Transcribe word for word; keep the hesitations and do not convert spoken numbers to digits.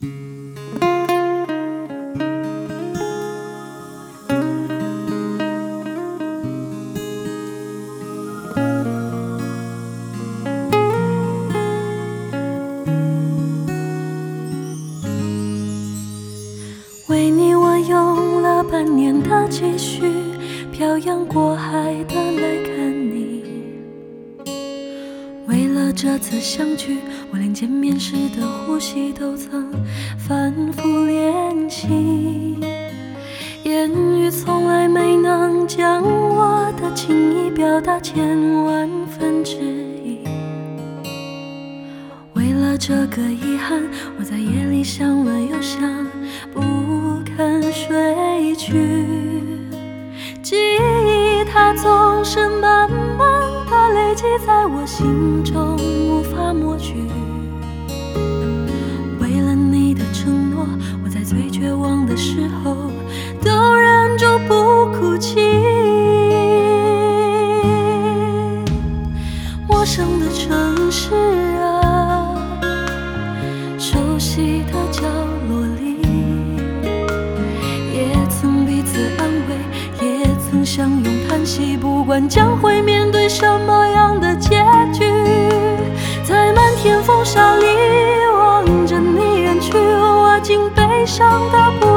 为你我用了半年的积蓄，漂洋过海的来看你。为了这次相聚，我连见面时的呼吸都曾反复练习，言语从来没能将我的情意表达千万分之一。为了这个遗憾，我在夜里想了又想，不肯睡去。记忆它总是慢慢地累积在我心中，无法抹去。为了你的承诺，我在最绝望的时候都忍住不哭泣。陌生的城市啊，熟悉的角落里，也曾彼此安慰，也曾相拥叹息，不管将会面对什么样的结局，在漫天风沙里望着你远去，我竟悲伤的不